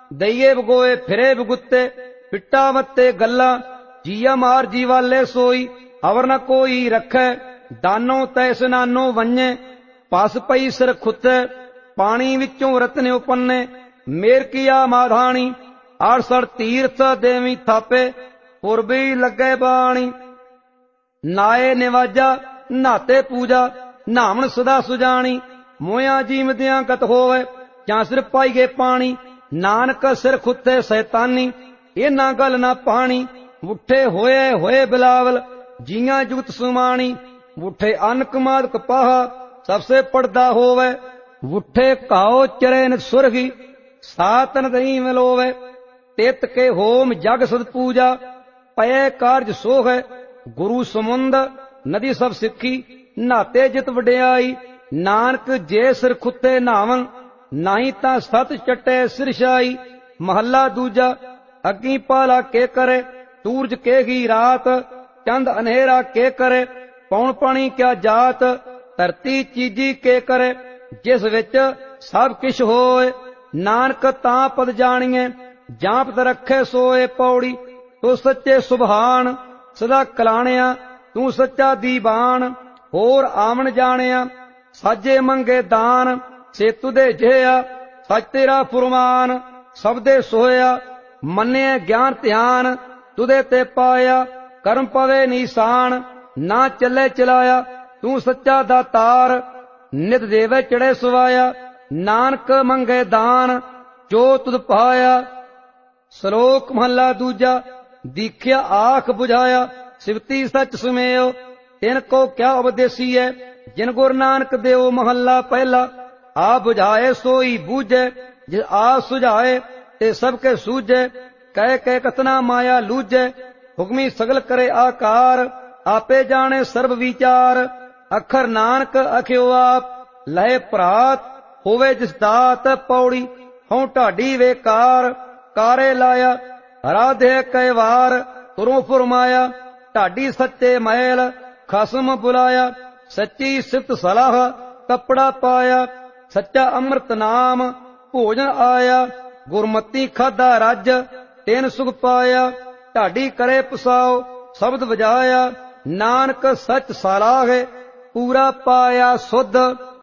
ਦਈਏ ਬਗੋਏ ਫਿਰੇ ਬਗੁੱਤੇ, ਪਿੱਟਾ ਮੱਤੇ ਗੱਲਾਂ, ਜੀਆ ਮਾਰ ਜੀਵਾਲੇ ਸੋਈ, ਅਵਰ ਨ ਕੋਈ ਰੱਖੈ, ਦਾਨੋ ਤੈ ਸਨਾਨੋ ਵੰਨੇ, ਪਸ ਪਈ ਸਿਰ ਖੁੱਤੈ, ਪਾਣੀ ਵਿੱਚੋਂ ਰਤਨ ਉਪੰਨੇ, ਮੇਰ ਕੀਆ ਮਾਧਾਣੀ, ਆੜਸੜ ਤੀਰਥ ਦੇਵੀ ਥਾਪੇ, ਪੁਰਬੀ ਲੱਗੇ ਬਾਣੀ, ਨਾਏ ਨਿਵਾਜਾ ਨਾਤੇ ਪੂਜਾ, ਨਾਵਣ ਸਦਾ ਸੁਜਾਣੀ, ਮੋਇਆ ਜੀਵਦਿਆਂ ਗਤ ਹੋਵੇ, ਜਾਂ ਸਿਰ ਪਾਈਏ ਪਾਣੀ, ਨਾਨਕ ਸਿਰ ਖੁੱਤੇ ਸੈਤਾਨੀ, ਇਹ ਨਾ ਗੱਲ ਨਾ ਪਾਣੀ, ਉੱਠੇ ਹੋਏ ਹੋਏ ਬਿਲਾਵਲ, ਜੀਆਂ ਜੁਗਤ ਸੁਮਾਣੀ, ਉੱਠੇ ਅੰਨ ਕਮਾਦ ਕਪਾਹਾ, ਸਭ ਸੇ ਪੜਦਾ ਹੋਵੇ, ਉੱਠੇ ਕਾਓ ਚਰੇ ਨਿਤ ਸੁਰਗੀ, ਸਾਤਨ ਦਈ ਮਿਲੋਵੇ, ਤਿਤ ਕੇ ਹੋਮ ਜਗ ਸਦ ਪੂਜਾ, ਪਏ ਕਾਰਜ ਸੋਹੈ, ਗੁਰੂ ਸਮੁੰਦ ਨਦੀ ਸਭ ਸਿੱਖੀ, ਨਾਤੇ ਜਿਤ ਵਡਿਆਈ, ਨਾਨਕ ਜੇ ਸਿਰ ਖੁੱਤੇ ਨਾਵਨ, ਨਹੀਂ ਤਾਂ ਸਤ ਚੱਟੇ ਸਿਰਸ਼ਾਈ। ਮਹੱਲਾ ਦੂਜਾ। ਅੱਗੀ ਪਾਲਾ ਕੇ ਕਰੇ, ਸੂਰਜ ਕੇਗੀ ਰਾਤ, ਚੰਦ ਅਨੇਰਾ ਕੇ ਕਰੇ, ਪੌਣ ਪਾਣੀ ਕਿਆ ਜਾਤ, ਧਰਤੀ ਚੀਜੀ ਕੇ ਕਰੇ, ਜਿਸ ਵਿੱਚ ਸਭ ਕਿਛ ਹੋਏ, ਨਾਨਕ ਤਾਂ ਪਦ ਜਾਣੀਏ, ਜਾਂ ਪਦ ਰੱਖੇ ਸੋਏ। ਪੌੜੀ। ਤੂੰ ਸੱਚੇ ਸੁਭਾਨ ਸਦਾ ਕਲਾਣਿਆ, ਤੂੰ ਸੱਚਾ ਦੀਵਾਨ ਹੋਰ ਆਵਣ ਜਾਣਿਆ, ਸਾਜੇ ਮੰਗੇ ਦਾਨ ਸੇ ਤੁਦੇ ਜਿਹਾ, ਸੱਚ ਤੇਰਾ ਫੁਰਮਾਨ ਸਭ ਦੇ ਸੋਇਆ, ਮੰਨਿਆ ਗਿਆਨ ਧਿਆਨ ਤੁਦੇ ਤੇ ਪਾਇਆ, ਕਰਮ ਪਵੇ ਨੀਸਾਨ ਨਾ ਚੱਲੇ ਚਲਾਇਆ, ਤੂੰ ਸੱਚਾ ਦਾਤਾਰ ਨਿਤ ਦੇਵੇ ਚੜੇ ਸੁਵਾਇਆ, ਨਾਨਕ ਮੰਗੇ ਦਾਨ ਜੋ ਤੁਧ ਪਾਇਆ। ਸ਼ਲੋਕ ਮਹੱਲਾ ਦੂਜਾ। ਦੀਖਿਆ ਆਖ ਬੁਝਾਇਆ, ਸਿਵਤੀ ਸੱਚ ਸੁਮੇਓ, ਤਿਨ ਕੋ ਕਿਆ ਉਪਦੇਸੀ ਹੈ, ਜਿਨ ਗੁਰ ਨਾਨਕ ਦੇਓ। ਮਹੱਲਾ ਪਹਿਲਾ। ਆ ਬੁਝਾਏ ਸੋਈ ਬੂਝੈ, ਜਿਸ ਆ ਸੁਝਾਏ ਤੇ ਸਭ ਕੇ ਸੂਝੈ, ਕਹਿ ਕਹਿ ਕਤਨਾ ਮਾਇਆ ਲੂਝੈ, ਹੁਕਮੀ ਸਗਲ ਕਰੇ ਆਕਾਰ, ਆਪੇ ਜਾਣੇ ਸਰਬ ਵਿਚਾਰ। ਅਖਰ ਨਾਨਕ ਅਖਿਓ ਆਪ, ਲਏ ਭਰਾਤ ਹੋਵੇ ਜਿਸ ਦਾਤ। ਪੌੜੀ। ਹਉ ਢਾਡੀ ਵੇਕਾਰ, ਕਾਰੇ ਲਾਇਆ, ਰਾਧੇ ਕੈ ਵਾਰ, ਤੁਰੋਂ ਫੁਰਮਾਇਆ, ਢਾਡੀ ਸੱਚੇ ਮੈਲ ਖਸਮ ਬੁਲਾਇਆ, ਸੱਚੀ ਸਿਫਤ ਸਲਾਹ ਕੱਪੜਾ ਪਾਇਆ, ਸੱਚਾ ਅੰਮ੍ਰਿਤ ਨਾਮ ਭੋਜਨ ਆਇਆ, ਗੁਰਮਤੀ ਖਾਧਾ ਰੱਜ ਤਿਨ ਸੁਖ ਪਾਇਆ, ਢਾਡੀ ਕਰੇ ਪਸਾਓ ਸ਼ਬਦ ਵਜਾਇਆ, ਨਾਨਕ ਸੱਚ ਸਲਾਹੇ ਪੂਰਾ ਪਾਇਆ ਸੁਧ।